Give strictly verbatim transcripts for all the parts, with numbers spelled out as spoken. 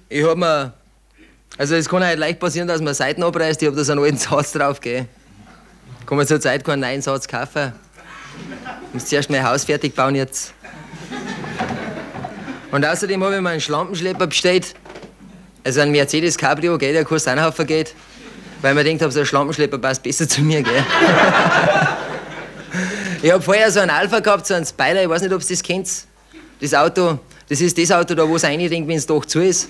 Ich hab mir. Also, es kann halt leicht passieren, dass man Seiten abreißt. Ich hab da so einen alten Satz drauf, gell. Kann man zur Zeit keinen neuen Satz kaufen. Ich muss zuerst mein Haus fertig bauen jetzt. Und außerdem habe ich mir einen Schlampenschlepper bestellt. Also einen Mercedes Cabrio, gell, der kostet einen Haufen Geld. Weil man denkt, so ein Schlampenschlepper passt besser zu mir, gell. Ich hab vorher so einen Alpha gehabt, so einen Spider, ich weiß nicht, ob ihr das kennt. Das Auto, das ist das Auto da, wo es reindenkt, wenn es doch zu ist.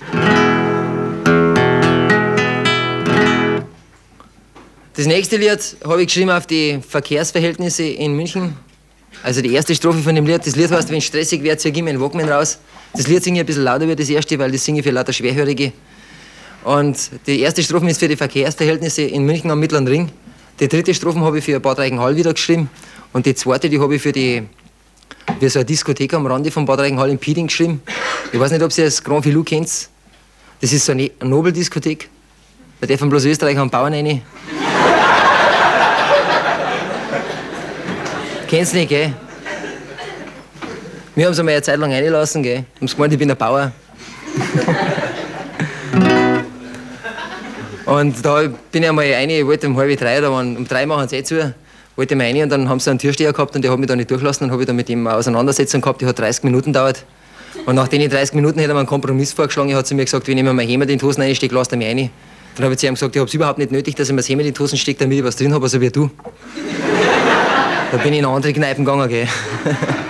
Das nächste Lied habe ich geschrieben auf die Verkehrsverhältnisse in München. Also die erste Strophe von dem Lied, das Lied heißt, wenn es stressig wird, zieh ich meinen Walkman raus. Das Lied singe ich ein bisschen lauter wie das erste, weil das singe ich für lauter Schwerhörige. Und die erste Strophe ist für die Verkehrsverhältnisse in München am Mittleren Ring. Die dritte Strophe habe ich für Bad Reichenhall wieder geschrieben. Und die zweite, die habe ich für die für so eine Diskothek am Rande von Bad Reichenhall in Pieding geschrieben. Ich weiß nicht, ob ihr das Grand Filou kennt. Das ist so eine Nobeldiskothek. Da dürfen bloß Österreicher und Bauern rein. Kennst du nicht, gell? Wir haben sie mal eine Zeit lang reingelassen, gell? Haben sie gemeint, ich bin ein Bauer. Und da bin ich einmal rein, ich wollte um halb drei, oder um drei machen sie eh zu, wollte ich mal rein und dann haben sie einen Türsteher gehabt und der hat mich da nicht durchgelassen. Dann habe ich da mit ihm eine Auseinandersetzung gehabt, die hat dreißig Minuten gedauert. Und nach den dreißig Minuten hat er mir einen Kompromiss vorgeschlagen. Er hat zu mir gesagt, wenn ich mir mein Hemd in die Hosen reinstecke, lass er mich rein. Dann habe ich zu ihm gesagt, ich habe es überhaupt nicht nötig, dass ich mir das Hemd in die Hosen stecke, damit ich was drin habe, so wie du. Da bin ich in eine andere Kneipen gegangen, gell.